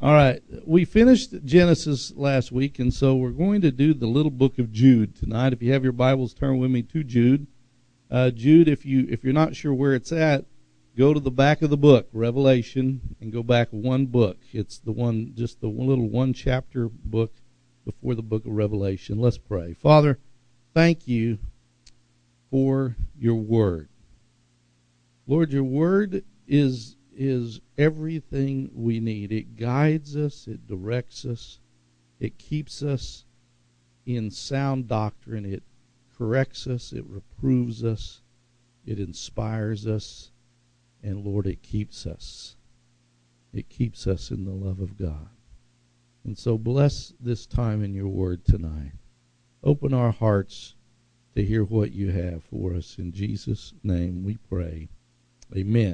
All right, we finished Genesis last week, and so we're going to do the little book of Jude tonight. If you have your Bibles, turn with me to Jude. Jude, if you're not sure where it's at, go to the back of the book, Revelation, and go back one book. It's the one, just the little one chapter book before the book of Revelation. Let's pray. Father, thank you for your word. Lord, your word is everything we need. It guides us, it directs us, it keeps us in sound doctrine, it corrects us, it reproves us, it inspires us, and Lord, it keeps us. It keeps us in the love of God. And so bless this time in your word tonight. Open our hearts to hear what you have for us. In Jesus' name we pray. Amen.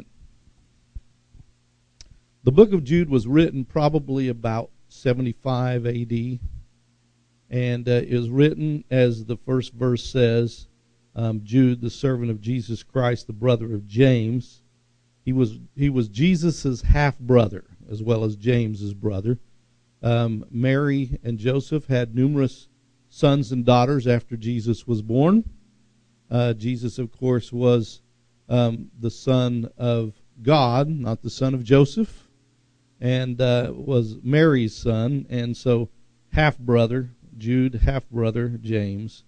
The book of Jude was written probably about 75 A.D., and it was written, as the first verse says, Jude, the servant of Jesus Christ, the brother of James. He was Jesus' half-brother, as well as James's brother. Mary and Joseph had numerous sons and daughters after Jesus was born. Jesus, of course, was the son of God, not the son of Joseph, and was Mary's son, and so half-brother, Jude, half-brother, James.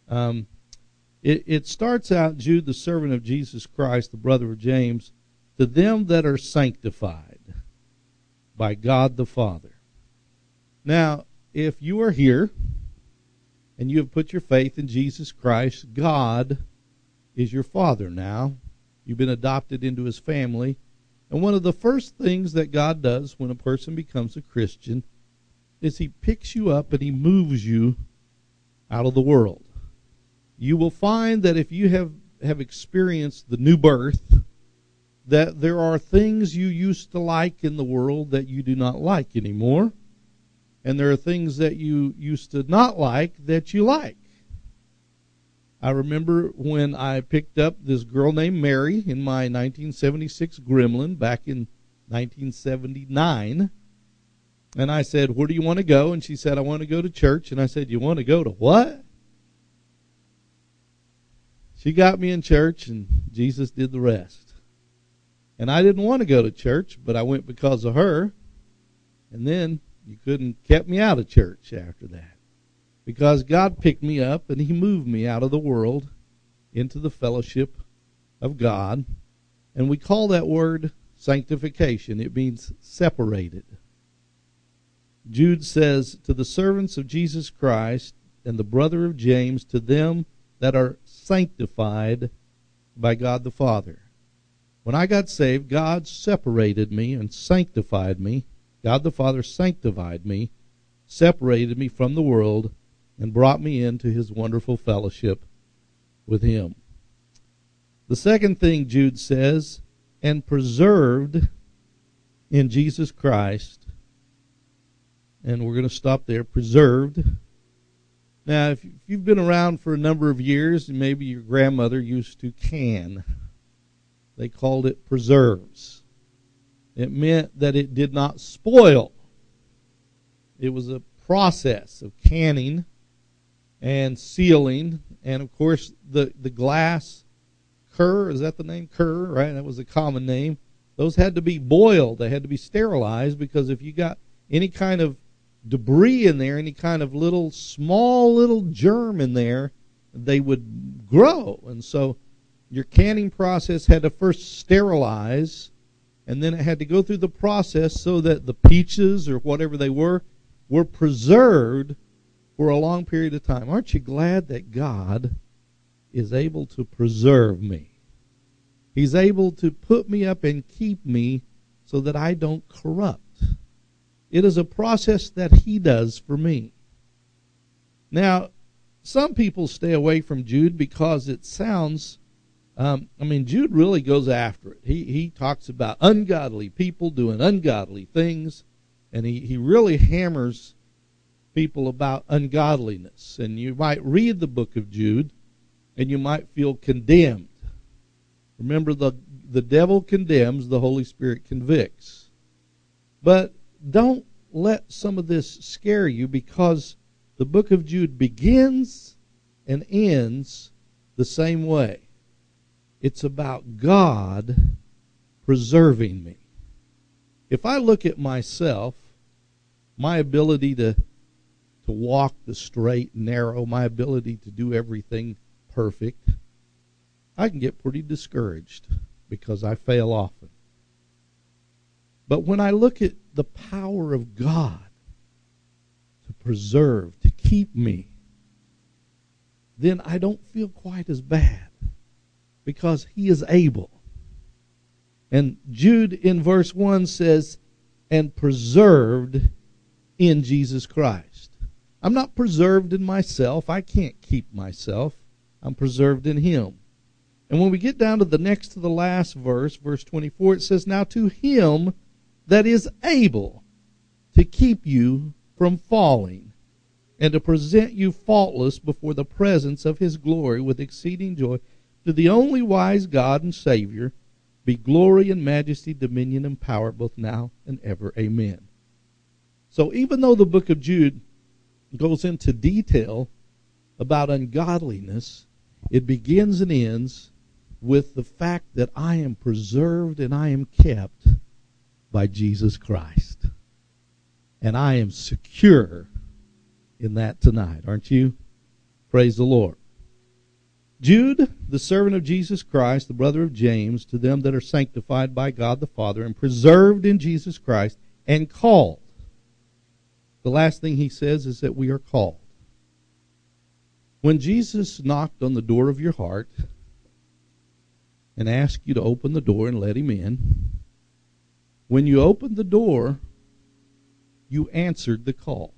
It starts out, Jude, the servant of Jesus Christ, the brother of James, to them that are sanctified by God the Father. Now, if you are here and you have put your faith in Jesus Christ, God is your Father now. You've been adopted into his family. And one of the first things that God does when a person becomes a Christian is he picks you up and he moves you out of the world. You will find that if you have experienced the new birth, that there are things you used to like in the world that you do not like anymore. And there are things that you used to not like that you like. I remember when I picked up this girl named Mary in my 1976 Gremlin back in 1979. And I said, "Where do you want to go?" And she said, "I want to go to church." And I said, "You want to go to what?" She got me in church, and Jesus did the rest. And I didn't want to go to church, but I went because of her. And then you couldn't kept me out of church after that. Because God picked me up and he moved me out of the world into the fellowship of God. And we call that word sanctification. It means separated. Jude says, to the servants of Jesus Christ and the brother of James, to them that are sanctified by God the Father. When I got saved, God separated me and sanctified me. God the Father sanctified me, separated me from the world, and brought me into his wonderful fellowship with him. The second thing Jude says, and preserved in Jesus Christ. And we're going to stop there, preserved. Now, if you've been around for a number of years, maybe your grandmother used to can. They called it preserves. It meant that it did not spoil. It was a process of canning and sealing, and of course the glass, cur, is that the name? Cur, right? That was a common name. Those had to be boiled. They had to be sterilized, because if you got any kind of debris in there, any kind of small little germ in there, they would grow. And so your canning process had to first sterilize, and then it had to go through the process so that the peaches or whatever they were preserved for a long period of time. Aren't you glad that God is able to preserve me? He's able to put me up and keep me so that I don't corrupt. It is a process that he does for me. Now, some people stay away from Jude because it sounds, Jude really goes after it. He talks about ungodly people doing ungodly things, and he really hammers people about ungodliness. And you might read the book of Jude, and you might feel condemned. Remember, the devil condemns, the Holy Spirit convicts. But don't let some of this scare you, because the book of Jude begins and ends the same way. It's about God preserving me. If I look at myself, my ability to walk the straight and narrow, my ability to do everything perfect, I can get pretty discouraged because I fail often. But when I look at the power of God to preserve, to keep me, then I don't feel quite as bad because He is able. And Jude in verse 1 says, and preserved in Jesus Christ. I'm not preserved in myself. I can't keep myself. I'm preserved in Him. And when we get down to the next to the last verse, verse 24, it says, now to Him that is able to keep you from falling, and to present you faultless before the presence of His glory with exceeding joy, to the only wise God and Savior, be glory and majesty, dominion and power, both now and ever. Amen. So even though the book of Jude goes into detail about ungodliness, it begins and ends with the fact that I am preserved and I am kept by Jesus Christ. And I am secure in that tonight, aren't you? Praise the Lord. Jude, the servant of Jesus Christ, the brother of James, to them that are sanctified by God the Father and preserved in Jesus Christ and called. The last thing he says is that we are called. When Jesus knocked on the door of your heart and asked you to open the door and let Him in, when you opened the door, you answered the call.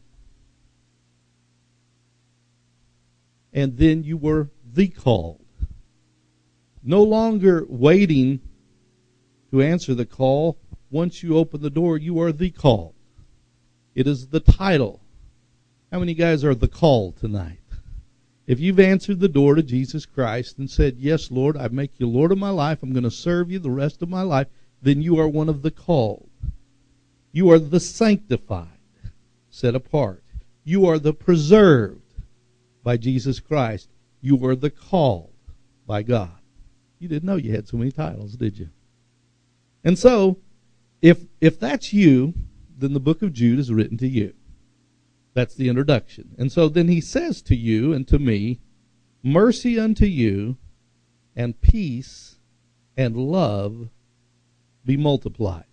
And then you were the called. No longer waiting to answer the call. Once you open the door, you are the called. It is the title. How many guys are the called tonight? If you've answered the door to Jesus Christ and said, yes, Lord, I make you Lord of my life, I'm going to serve you the rest of my life, then you are one of the called. You are the sanctified, set apart. You are the preserved by Jesus Christ. You are the called by God. You didn't know you had so many titles, did you? And so, if that's you, then the book of Jude is written to you. That's the introduction. And so then he says to you and to me, mercy unto you, and peace and love be multiplied.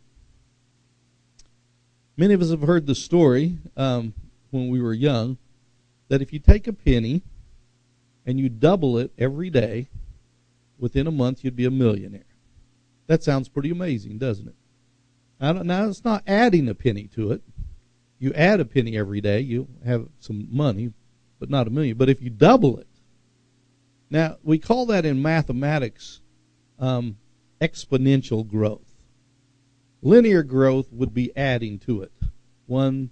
Many of us have heard the story when we were young, that if you take a penny and you double it every day, within a month you'd be a millionaire. That sounds pretty amazing, doesn't it? Now it's not adding a penny to it. You add a penny every day, you have some money, but not a million. But if you double it, now we call that in mathematics exponential growth. Linear growth would be adding to it. One,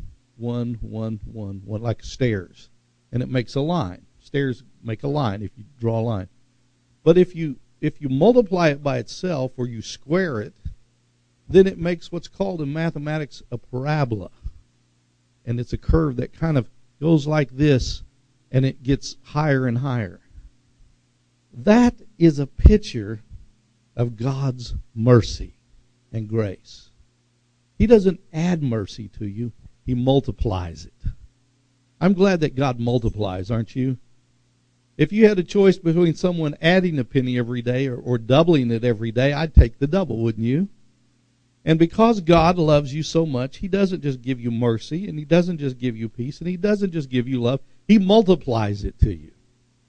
like stairs. And it makes a line. Stairs make a line if you draw a line. But if you multiply it by itself, or you square it, then it makes what's called in mathematics a parabola. And it's a curve that kind of goes like this, and it gets higher and higher. That is a picture of God's mercy and grace. He doesn't add mercy to you. He multiplies it. I'm glad that God multiplies, aren't you? If you had a choice between someone adding a penny every day or doubling it every day, I'd take the double, wouldn't you? And because God loves you so much, He doesn't just give you mercy, and He doesn't just give you peace, and He doesn't just give you love. He multiplies it to you.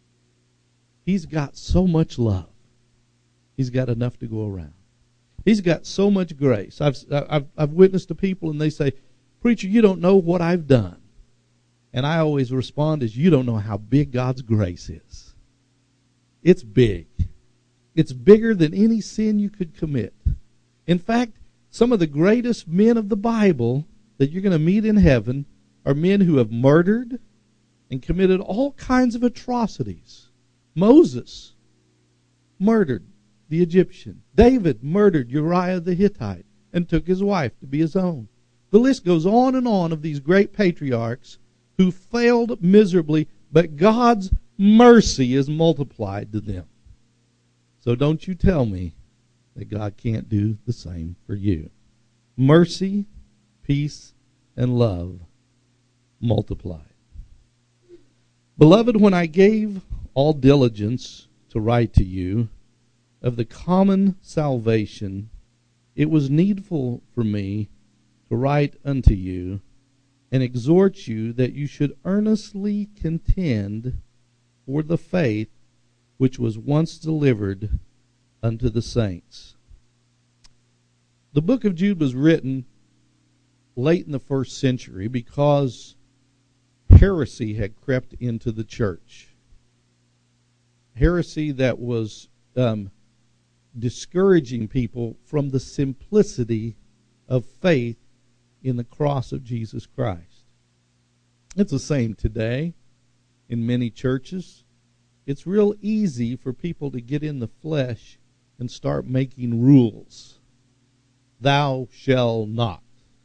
He's got so much love. He's got enough to go around. He's got so much grace. I've witnessed to people, and they say, preacher, you don't know what I've done. And I always respond as, you don't know how big God's grace is. It's big. It's bigger than any sin you could commit. In fact, some of the greatest men of the Bible that you're going to meet in heaven are men who have murdered and committed all kinds of atrocities. Moses murdered the Egyptian. David murdered Uriah the Hittite and took his wife to be his own. The list goes on and on of these great patriarchs who failed miserably, but God's mercy is multiplied to them. So don't you tell me that God can't do the same for you. Mercy, peace, and love multiplied. Beloved, when I gave all diligence to write to you of the common salvation, it was needful for me to write unto you and exhort you that you should earnestly contend for the faith which was once delivered unto the saints. The book of Jude was written late in the first century because heresy had crept into the church. Heresy that was discouraging people from the simplicity of faith in the cross of Jesus Christ. It's the same today in many churches. It's real easy for people to get in the flesh and start making rules. Thou shall not.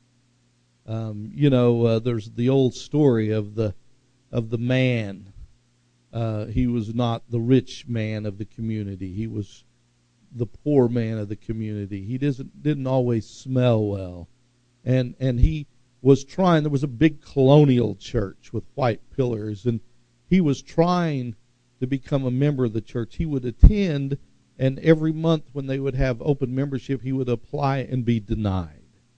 There's the old story of the man. He was not the rich man of the community. He was the poor man of the community. He didn't always smell well. And he was trying, there was a big colonial church with white pillars, and he was trying to become a member of the church. He would attend, and every month when they would have open membership, he would apply and be denied.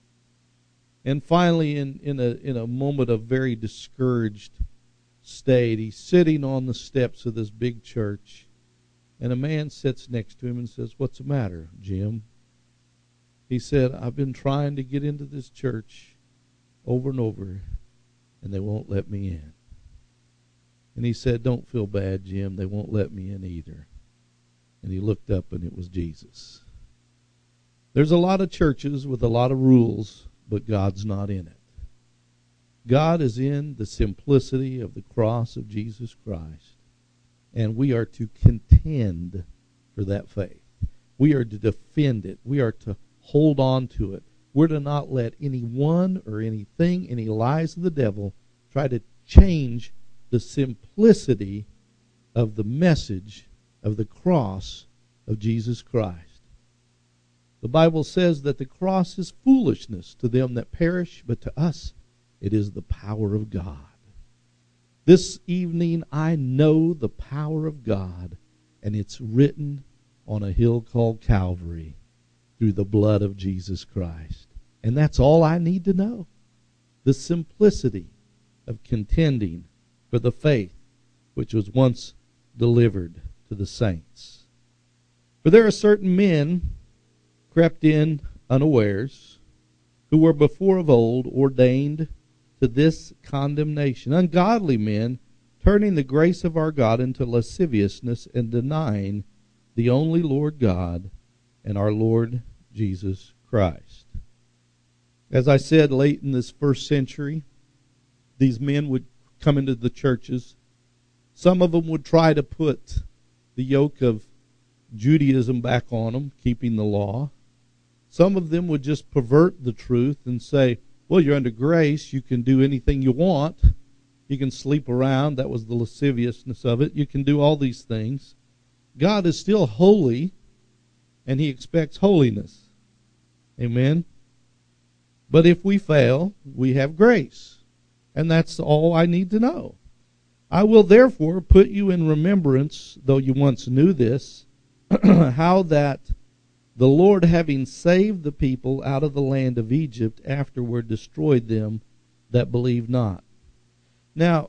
And finally, in a moment of very discouraged state, he's sitting on the steps of this big church, and a man sits next to him and says, "What's the matter, Jim?" He said, "I've been trying to get into this church over and over, and they won't let me in." And he said, "Don't feel bad, Jim. They won't let me in either." And he looked up, and it was Jesus. There's a lot of churches with a lot of rules, but God's not in it. God is in the simplicity of the cross of Jesus Christ, and we are to contend for that faith. We are to defend it. We are to hold on to it. We're to not let anyone or anything, any lies of the devil, try to change the simplicity of the message of the cross of Jesus Christ. The Bible says that the cross is foolishness to them that perish, but to us it is the power of God. This evening I know the power of God, and it's written on a hill called Calvary through the blood of Jesus Christ. And that's all I need to know. The simplicity of contending for the faith which was once delivered to the saints. For there are certain men crept in unawares, who were before of old ordained to this condemnation, ungodly men, turning the grace of our God into lasciviousness and denying the only Lord God and our Lord Jesus Christ. As I said, late in this first century, these men would come into the churches. Some of them would try to put the yoke of Judaism back on them, keeping the law. Some of them would just pervert the truth and say, well, you're under grace, you can do anything you want. You can sleep around, that was the lasciviousness of it. You can do all these things. God is still holy, and He expects holiness. Amen? But if we fail, we have grace. And that's all I need to know. I will therefore put you in remembrance, though you once knew this, how that the Lord, having saved the people out of the land of Egypt, afterward destroyed them that believed not. Now,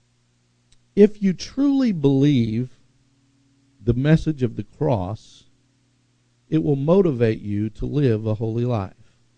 if you truly believe the message of the cross, it will motivate you to live a holy life.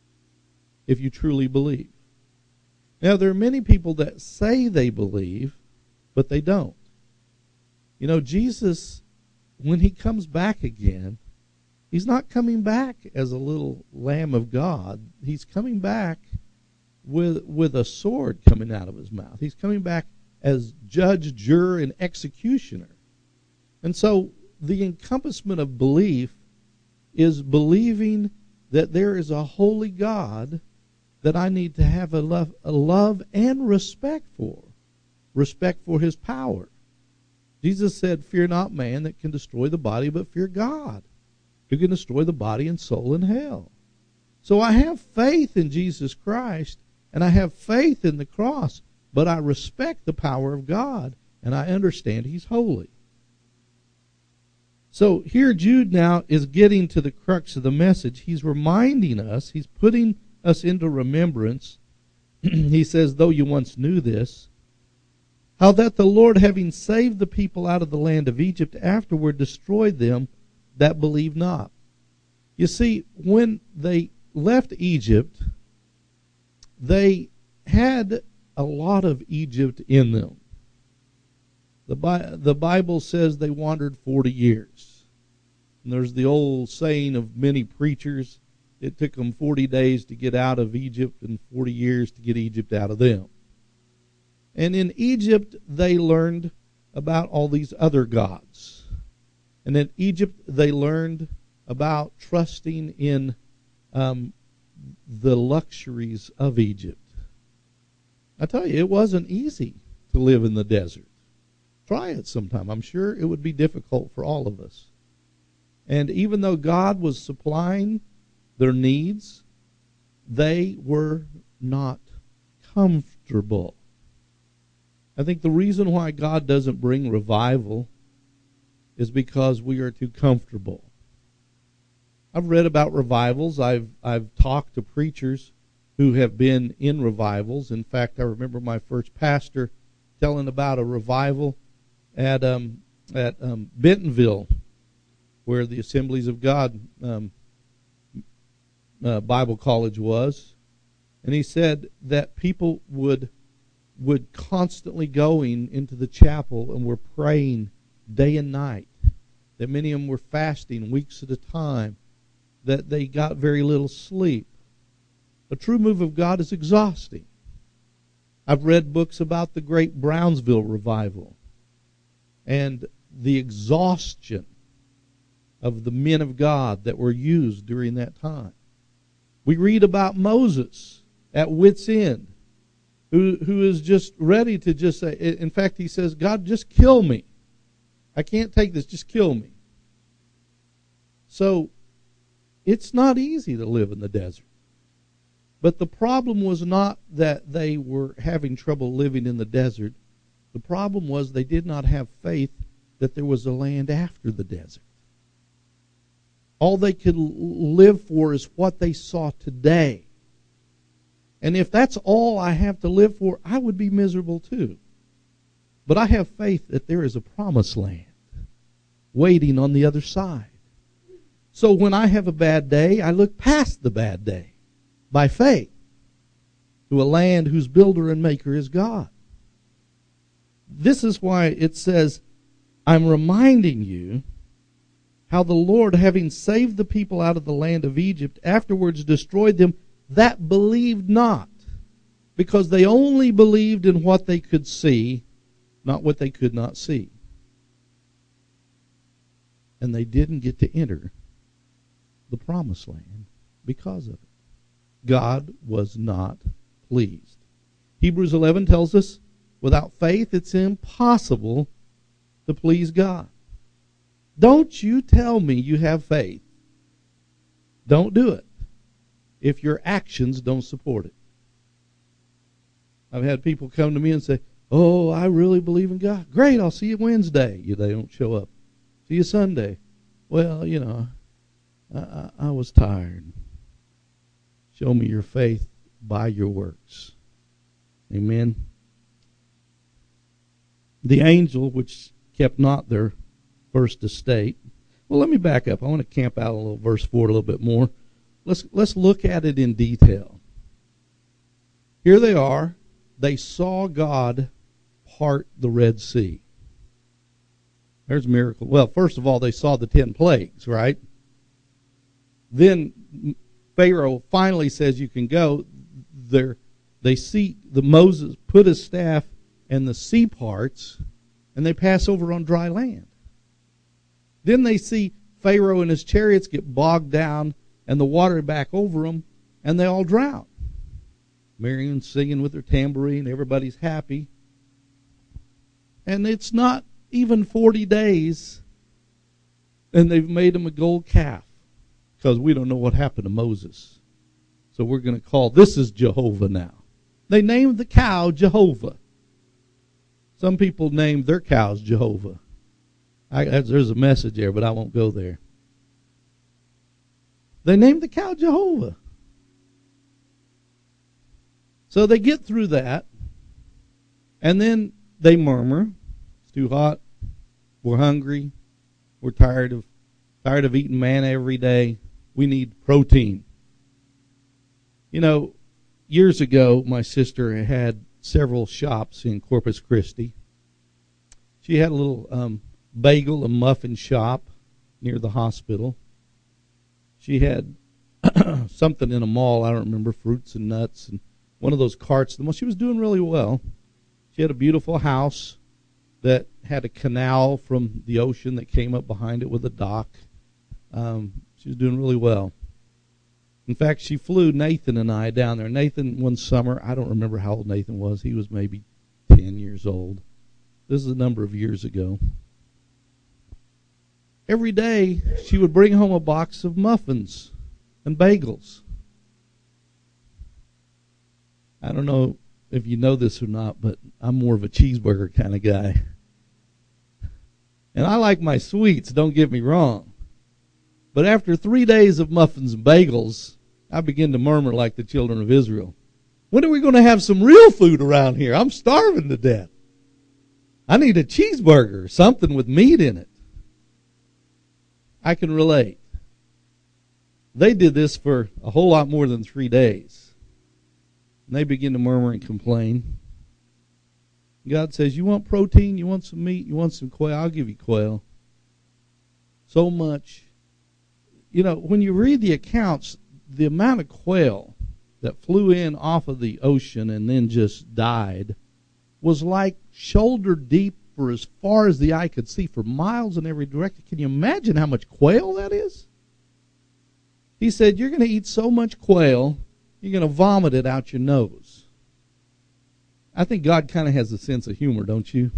If you truly believe. Now, there are many people that say they believe, but they don't. You know, Jesus, when He comes back again, He's not coming back as a little Lamb of God. He's coming back with a sword coming out of His mouth. He's coming back as judge, juror, and executioner. And so the encompassment of belief is believing that there is a holy God that I need to have a love and respect for. Respect for his power. Jesus said, fear not man that can destroy the body, but fear God, who can destroy the body and soul in hell. So I have faith in Jesus Christ, and I have faith in the cross, but I respect the power of God, and I understand he's holy. So here Jude now is getting to the crux of the message. He's reminding us, he's putting us into remembrance. He says, though you once knew this, how that the Lord, having saved the people out of the land of Egypt, afterward destroyed them that believe not. You see, when they left Egypt, they had a lot of Egypt in them. The Bible says they wandered 40 years. And there's the old saying of many preachers, it took them 40 days to get out of Egypt and 40 years to get Egypt out of them. And in Egypt, they learned about all these other gods. And in Egypt, they learned about trusting in the luxuries of Egypt. I tell you, it wasn't easy to live in the desert. Try it sometime. I'm sure it would be difficult for all of us. And even though God was supplying their needs, they were not comfortable. I think the reason why God doesn't bring revival is because we are too comfortable. I've read about revivals. I've talked to preachers who have been in revivals. In fact, I remember my first pastor telling about a revival at Bentonville, where the Assemblies of God Bible College was, and he said that people would constantly going into the chapel and were praying day and night, that many of them were fasting weeks at a time, that they got very little sleep. A true move of God is exhausting. I've read books about the great Brownsville revival and the exhaustion of the men of God that were used during that time. We read about Moses at wit's end, who is just ready to just say, in fact, he says, God, just kill me. I can't take this, just kill me. So, it's not easy to live in the desert. But the problem was not that they were having trouble living in the desert. The problem was they did not have faith that there was a land after the desert. All they could live for is what they saw today. And if that's all I have to live for, I would be miserable too. But I have faith that there is a promised land waiting on the other side. So when I have a bad day, I look past the bad day by faith to a land whose builder and maker is God. This is why it says, I'm reminding you how the Lord, having saved the people out of the land of Egypt, afterwards destroyed them that believed not, because they only believed in what they could see, not what they could not see. And they didn't get to enter the promised land because of it. God was not pleased. Hebrews 11 tells us, without faith it's impossible to please God. Don't you tell me you have faith. Don't do it if your actions don't support it. I've had people come to me and say, oh, I really believe in God. Great, I'll see you Wednesday. They don't show up. See you Sunday. Well, I was tired. Show me your faith by your works. Amen. The angel which kept not their first estate. Well, let me back up. I want to camp out a little verse 4 a little bit more. Let's look at it in detail. Here they are. They saw God part the Red Sea. There's a miracle. Well, first of all, they saw the 10 plagues, right? Then Pharaoh finally says you can go. They see Moses put his staff and the sea parts, and they pass over on dry land. Then they see Pharaoh and his chariots get bogged down and the water back over them, and they all drown. Marion's singing with her tambourine. Everybody's happy. And it's not even 40 days, and they've made him a gold calf because we don't know what happened to Moses. So we're going to call this is Jehovah now. They named the cow Jehovah. Some people named their cows Jehovah. There's a message there, but I won't go there. They named the cow Jehovah. So they get through that, and then they murmur. It's too hot. We're hungry. We're tired of eating manna every day. We need protein. You know, years ago, my sister had several shops in Corpus Christi. She had a little bagel and muffin shop near the hospital. She had something in a mall, I don't remember, fruits and nuts, and one of those carts. She was doing really well. She had a beautiful house that had a canal from the ocean that came up behind it with a dock. She was doing really well. In fact, she flew Nathan and I down there. Nathan, one summer, I don't remember how old Nathan was. He was maybe 10 years old. This is a number of years ago. Every day, she would bring home a box of muffins and bagels. I don't know if you know this or not, but I'm more of a cheeseburger kind of guy. And I like my sweets, don't get me wrong. But after 3 days of muffins and bagels, I begin to murmur like the children of Israel. When are we going to have some real food around here? I'm starving to death. I need a cheeseburger, something with meat in it. I can relate. They did this for a whole lot more than 3 days. And they begin to murmur and complain. God says, you want protein? You want some meat? You want some quail? I'll give you quail. So much. You know, when you read the accounts, the amount of quail that flew in off of the ocean and then just died was like shoulder deep for as far as the eye could see for miles in every direction. Can you imagine how much quail that is? He said, you're going to eat so much quail, you're going to vomit it out your nose. I think God kind of has a sense of humor, don't you?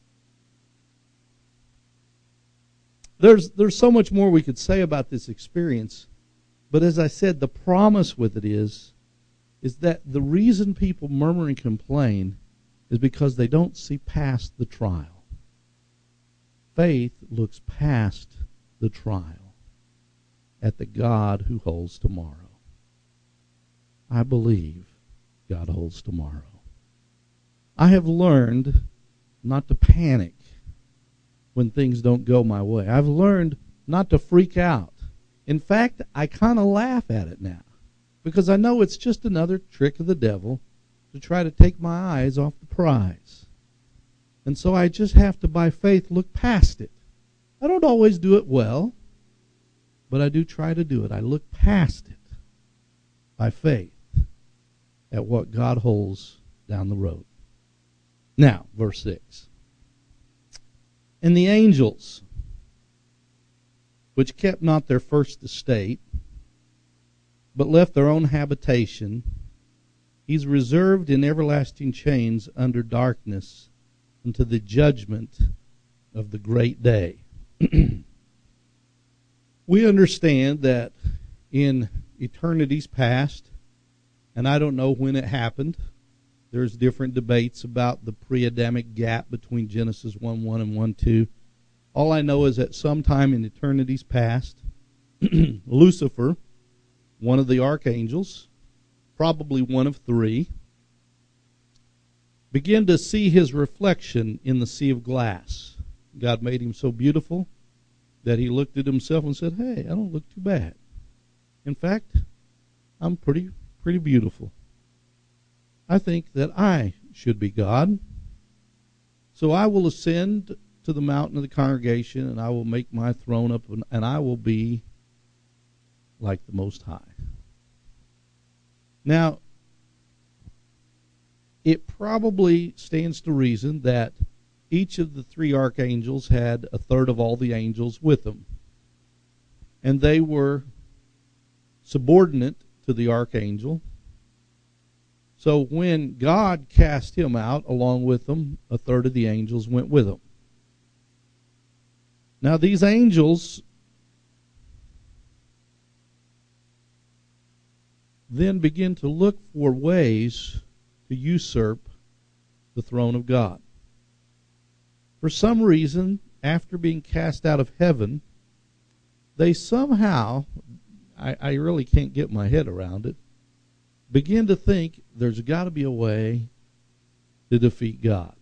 There's so much more we could say about this experience. But as I said, the promise with it is that the reason people murmur and complain is because they don't see past the trial. Faith looks past the trial at the God who holds tomorrow. I believe God holds tomorrow. I have learned not to panic when things don't go my way. I've learned not to freak out. In fact, I kind of laugh at it now because I know it's just another trick of the devil to try to take my eyes off the prize. And so I just have to, by faith, look past it. I don't always do it well, but I do try to do it. I look past it by faith at what God holds down the road. Now, verse 6. And the angels, which kept not their first estate, but left their own habitation, he's reserved in everlasting chains under darkness unto the judgment of the great day. We understand that in eternities past, and I don't know when it happened, there's different debates about the pre-Adamic gap between Genesis 1:1 and 1:2. All I know is that sometime in eternities past, Lucifer, one of the archangels, probably one of three, began to see his reflection in the sea of glass. God made him so beautiful that he looked at himself and said, hey, I don't look too bad. In fact, I'm pretty beautiful. I think that I should be God. So I will ascend to the mountain of the congregation, and I will make my throne up, and I will be like the Most High. Now, it probably stands to reason that each of the three archangels had a third of all the angels with them. And they were subordinate to the archangel. So when God cast him out, along with them, a third of the angels went with him. Now these angels then begin to look for ways to usurp the throne of God. For some reason, after being cast out of heaven, they somehow, I really can't get my head around it, begin to think there's got to be a way to defeat God.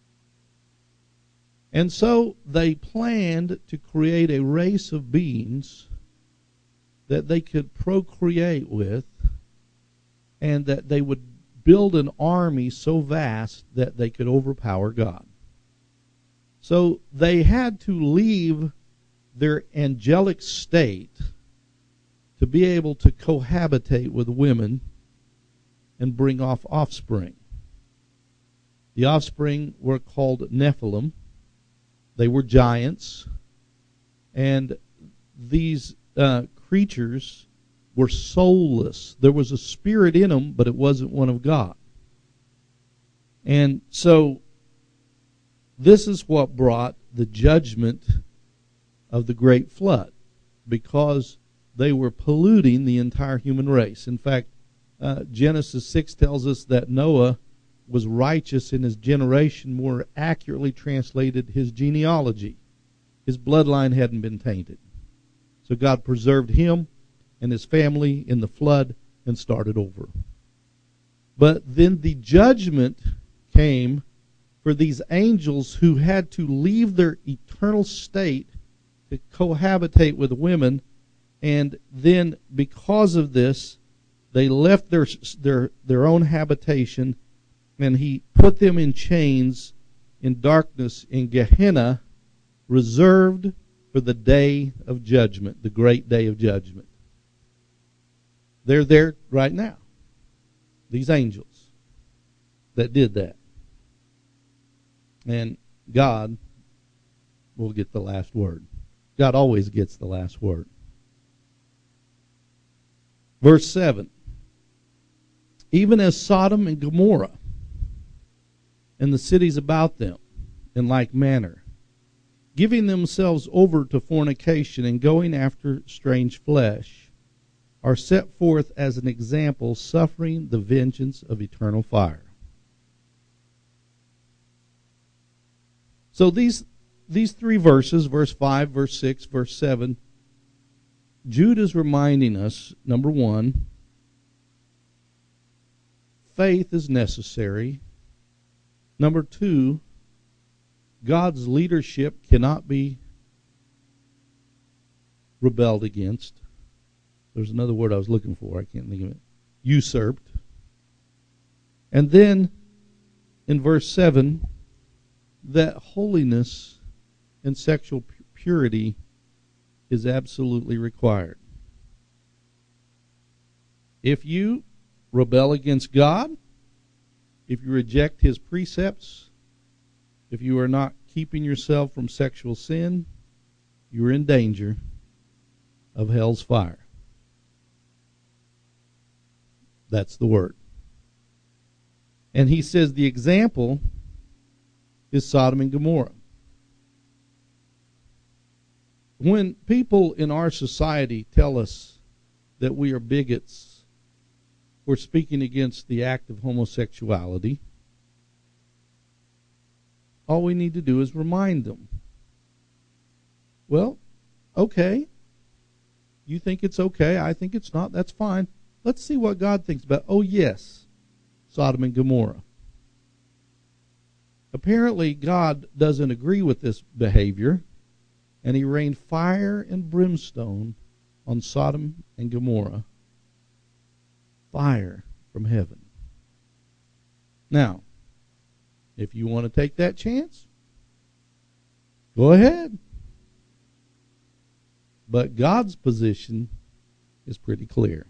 And so they planned to create a race of beings that they could procreate with, and that they would build an army so vast that they could overpower God. So they had to leave their angelic state to be able to cohabitate with women and bring off offspring. The offspring were called Nephilim. They were giants, and these creatures were soulless. There was a spirit in them, but it wasn't one of God. And so this is what brought the judgment of the great flood, because they were polluting the entire human race. In fact, Genesis 6 tells us that Noah was righteous in his generation, more accurately translated his genealogy. His bloodline hadn't been tainted. So God preserved him and his family in the flood and started over. But then the judgment came for these angels who had to leave their eternal state to cohabitate with women, and then because of this, they left their own habitation, and he put them in chains in darkness in Gehenna, reserved for the day of judgment, the great day of judgment. They're there right now, these angels that did that. And God will get the last word. God always gets the last word. Verse 7. Even as Sodom and Gomorrah and the cities about them in like manner, giving themselves over to fornication and going after strange flesh, are set forth as an example, suffering the vengeance of eternal fire. So these three verses, verse 5, verse 6, verse 7, Jude is reminding us, number one, faith is necessary. Number two, God's leadership cannot be rebelled against. There's another word I was looking for. I can't think of it. Usurped. And then in verse 7, that holiness and sexual purity is absolutely required. If you rebel against God, if you reject his precepts, if you are not keeping yourself from sexual sin, you're in danger of hell's fire. That's the word. And he says the example is Sodom and Gomorrah. When people in our society tell us that we are bigots for speaking against the act of homosexuality, all we need to do is remind them. Well, okay. You think it's okay. I think it's not. That's fine. Let's see what God thinks about it. Oh, yes, Sodom and Gomorrah. Apparently, God doesn't agree with this behavior, and he rained fire and brimstone on Sodom and Gomorrah. Fire from heaven. Now, if you want to take that chance, go ahead. But God's position is pretty clear.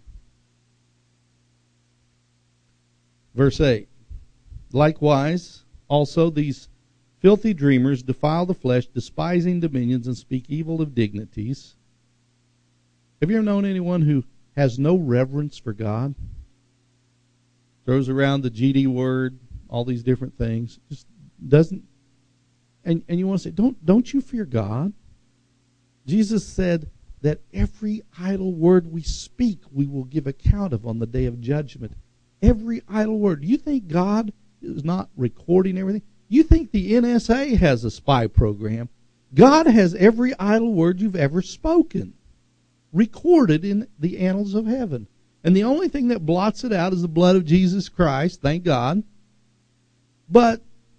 Verse 8. Likewise, also these filthy dreamers defile the flesh, despising dominions, and speak evil of dignities. Have you ever known anyone who has no reverence for God? throws around the GD word, all these different things. Just doesn't. And you want to say, don't you fear God? Jesus said that every idle word we speak, we will give account of on the day of judgment. Every idle word. Do you think God is not recording everything? You think the NSA has a spy program? God has every idle word you've ever spoken recorded in the annals of heaven. And the only thing that blots it out is the blood of Jesus Christ, thank God. But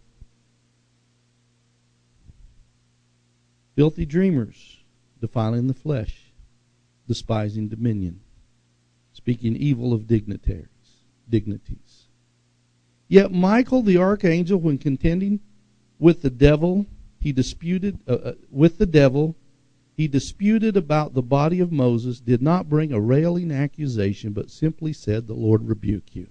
filthy dreamers, defiling the flesh, despising dominion, speaking evil of dignities. Yet Michael the archangel, when contending with the devil, he disputed about the body of Moses, did not bring a railing accusation, but simply said, "The Lord rebuke you."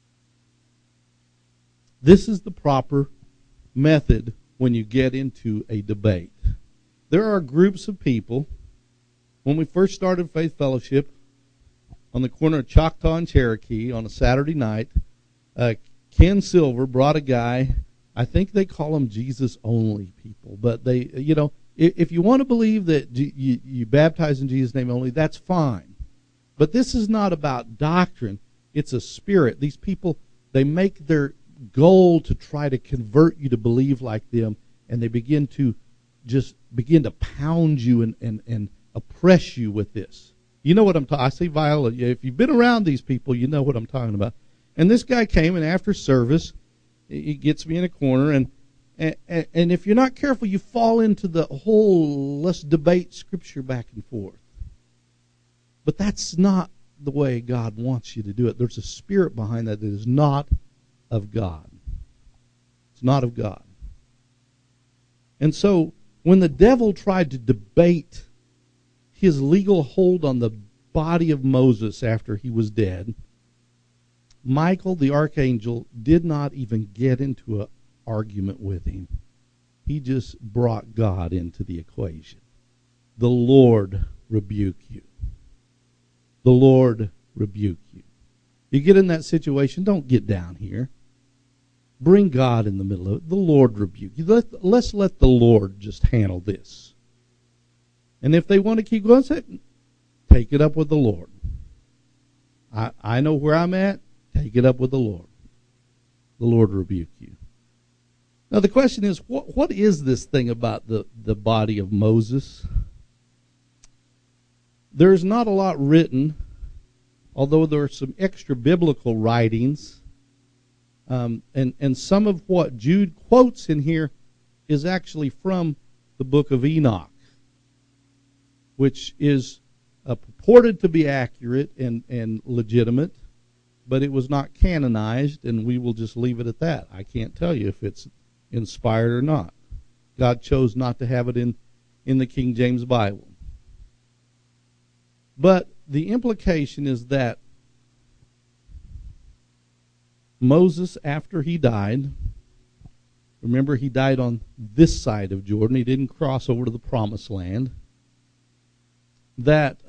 This is the proper method when you get into a debate. There are groups of people. When we first started Faith Fellowship on the corner of Choctaw and Cherokee on a Saturday night, Ken Silver brought a guy. I think they call them Jesus only people, but they, if you want to believe that you baptize in Jesus' name only, that's fine. But this is not about doctrine. It's a spirit. These people, they make their goal to try to convert you to believe like them, and they begin to pound you and oppress you with this. You know what I'm talking. I see Viola. If you've been around these people, you know what I'm talking about. And this guy came, and after service, he gets me in a corner, and if you're not careful, you fall into the whole let's debate Scripture back and forth. But that's not the way God wants you to do it. There's a spirit behind that is not of God. It's not of God. And so when the devil tried to debate his legal hold on the body of Moses after he was dead, Michael the archangel did not even get into an argument with him. He just brought God into the equation. The Lord rebuke you. The Lord rebuke you. You get in that situation, don't get down here. Bring God in the middle of it. The Lord rebuke you. Let's let the Lord just handle this. And if they want to keep going, take it up with the Lord. I know where I'm at. Take it up with the Lord. The Lord rebuke you. Now the question is, what is this thing about the body of Moses? There's not a lot written, although there are some extra biblical writings. And some of what Jude quotes in here is actually from the book of Enoch, which is purported to be accurate and legitimate, but it was not canonized, and we will just leave it at that. I can't tell you if it's inspired or not. God chose not to have it in the King James Bible. But the implication is that Moses, after he died, remember he died on this side of Jordan. He didn't cross over to the promised land. That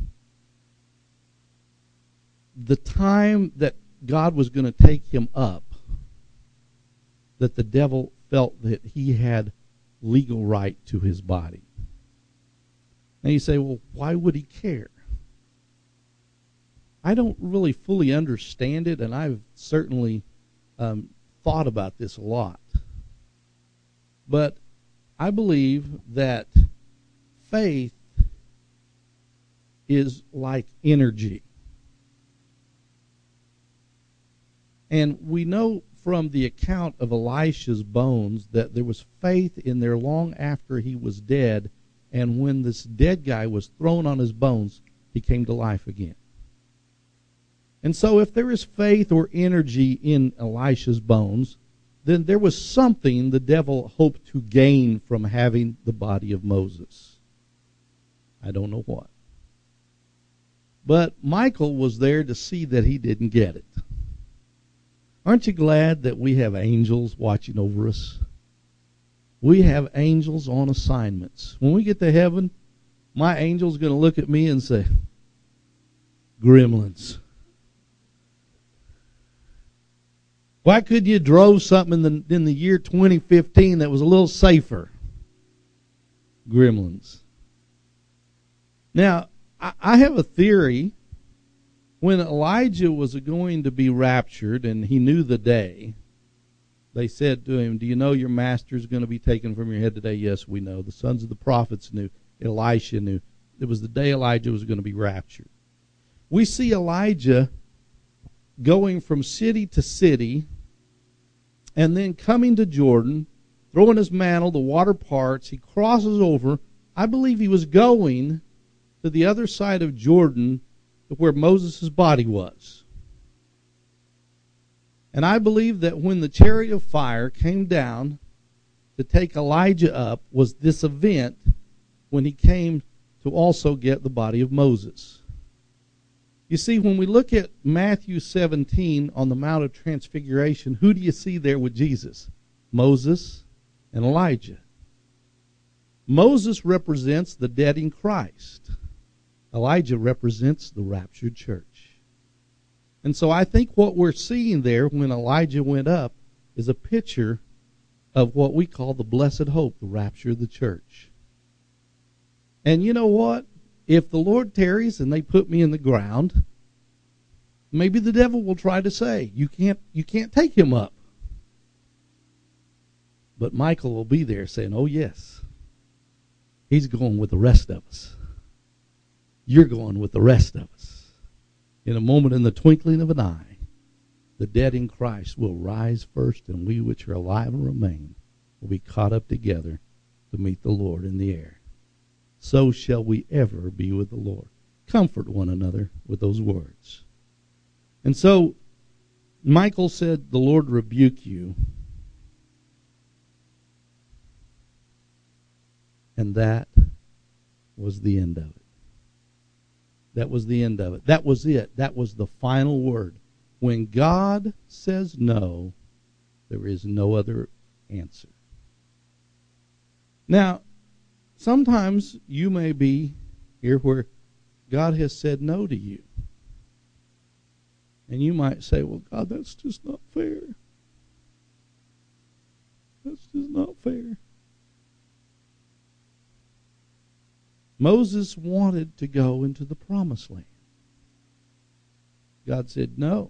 the time that God was going to take him up, that the devil felt that he had legal right to his body. Now you say, well, why would he care? I don't really fully understand it, and I've certainly thought about this a lot. But I believe that faith is like energy. And we know from the account of Elisha's bones that there was faith in there long after he was dead, and when this dead guy was thrown on his bones, he came to life again. And so if there is faith or energy in Elisha's bones, then there was something the devil hoped to gain from having the body of Moses. I don't know what. But Michael was there to see that he didn't get it. Aren't you glad that we have angels watching over us? We have angels on assignments. When we get to heaven, my angel's going to look at me and say, gremlins. Why couldn't you drove something in the year 2015 that was a little safer? Gremlins. Now, I have a theory. When Elijah was going to be raptured and he knew the day, they said to him, do you know your master is going to be taken from your head today? Yes, we know. The sons of the prophets knew. Elisha knew. It was the day Elijah was going to be raptured. We see Elijah going from city to city and then coming to Jordan, throwing his mantle, the water parts. He crosses over. I believe he was going to the other side of Jordan where Moses' body was. And I believe that when the chariot of fire came down to take Elijah up was this event when he came to also get the body of Moses. You see, when we look at Matthew 17 on the Mount of Transfiguration, who do you see there with Jesus? Moses and Elijah. Moses represents the dead in Christ. Elijah represents the raptured church. And so I think what we're seeing there when Elijah went up is a picture of what we call the blessed hope, the rapture of the church. And you know what? If the Lord tarries and they put me in the ground, maybe the devil will try to say, you can't take him up. But Michael will be there saying, oh yes, he's going with the rest of us. You're going with the rest of us. In a moment, in the twinkling of an eye, the dead in Christ will rise first, and we which are alive and remain will be caught up together to meet the Lord in the air. So shall we ever be with the Lord. Comfort one another with those words. And so Michael said, the Lord rebuke you. And that was the end of it. That was the end of it. That was it. That was the final word. When God says no, there is no other answer. Now, sometimes you may be here where God has said no to you. And you might say, well, God, that's just not fair. That's just not fair. Moses wanted to go into the promised land. God said, no.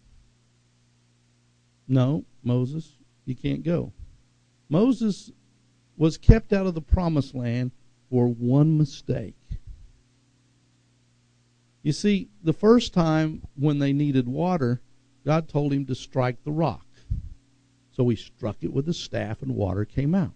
No, Moses, you can't go. Moses was kept out of the promised land for one mistake. You see, the first time when they needed water, God told him to strike the rock. So he struck it with a staff and water came out.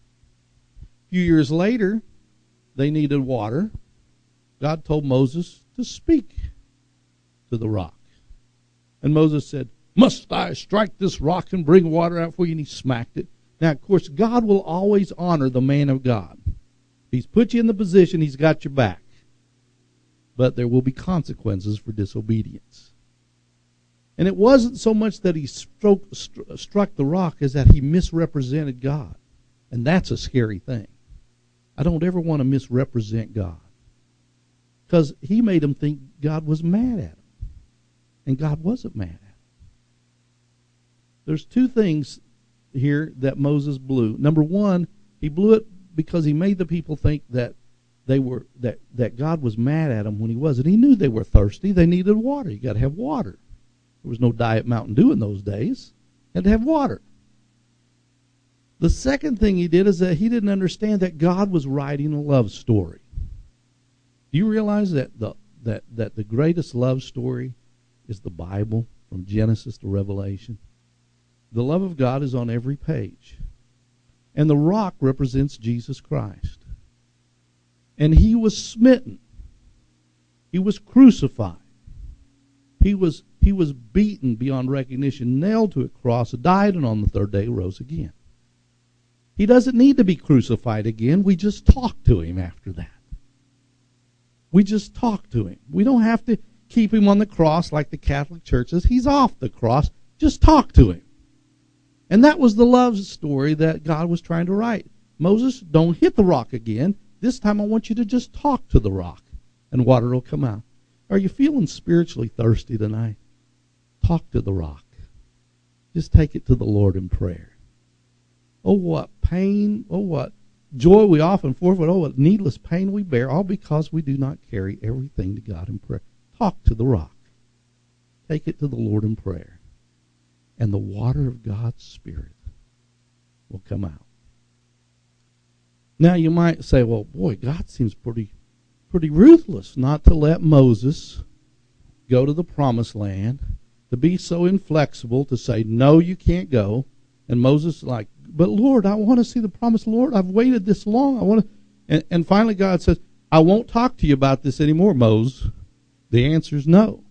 A few years later, they needed water. God told Moses to speak to the rock. And Moses said, must I strike this rock and bring water out for you? And he smacked it. Now, of course, God will always honor the man of God. If he's put you in the position, he's got your back. But there will be consequences for disobedience. And it wasn't so much that he struck the rock as that he misrepresented God. And that's a scary thing. I don't ever want to misrepresent God. Because he made him think God was mad at him. And God wasn't mad at him. There's two things here that Moses blew. Number one, he blew it because he made the people think that that God was mad at them when he wasn't. He knew they were thirsty. They needed water. You got to have water. There was no Diet Mountain Dew in those days. You had to have water. The second thing he did is that he didn't understand that God was writing a love story. Do you realize that the greatest love story is the Bible, from Genesis to Revelation? The love of God is on every page. And the rock represents Jesus Christ. And he was smitten. He was crucified. He was beaten beyond recognition, nailed to a cross, died, and on the third day rose again. He doesn't need to be crucified again. We just talk to him after that. We just talk to him. We don't have to keep him on the cross like the Catholic Church says. He's off the cross. Just talk to him. And that was the love story that God was trying to write. Moses, don't hit the rock again. This time I want you to just talk to the rock, and water will come out. Are you feeling spiritually thirsty tonight? Talk to the rock. just take it to the Lord in prayer. Oh, what pain, oh, what joy we often forfeit, oh, what needless pain we bear, all because we do not carry everything to God in prayer. Talk to the rock. Take it to the Lord in prayer. And the water of God's Spirit will come out. Now you might say, well, boy, God seems pretty ruthless not to let Moses go to the promised land, to be so inflexible to say, no, you can't go. And Moses is like, but Lord, I want to see the promised Lord. I've waited this long. I want to. And finally God says, I won't talk to you about this anymore, Moses. The answer is no.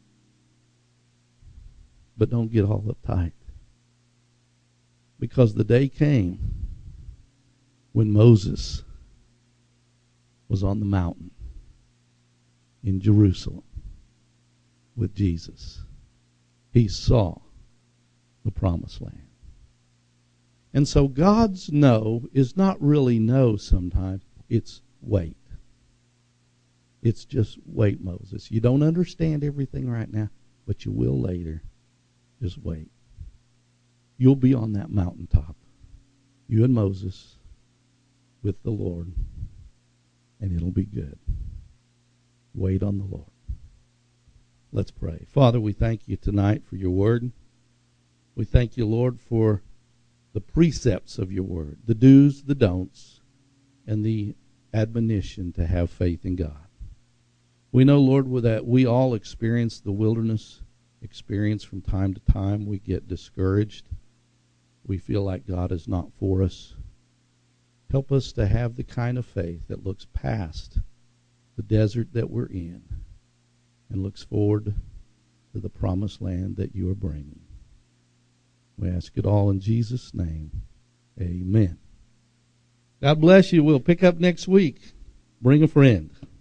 But don't get all uptight. Because the day came when Moses was on the mountain in Jerusalem with Jesus. He saw the promised land. And so God's no is not really no sometimes. It's wait. It's just wait, Moses. You don't understand everything right now, but you will later. Just wait. You'll be on that mountaintop, you and Moses, with the Lord, and it'll be good. Wait on the Lord. Let's pray. Father, we thank you tonight for your word. We thank you, Lord, for the precepts of your word, the do's, the don'ts, and the admonition to have faith in God. We know, Lord, that we all experience the wilderness experience from time to time. We get discouraged. We feel like God is not for us. Help us to have the kind of faith that looks past the desert that we're in and looks forward to the promised land that you are bringing. We ask it all in Jesus' name. Amen. God bless you. We'll pick up next week. Bring a friend.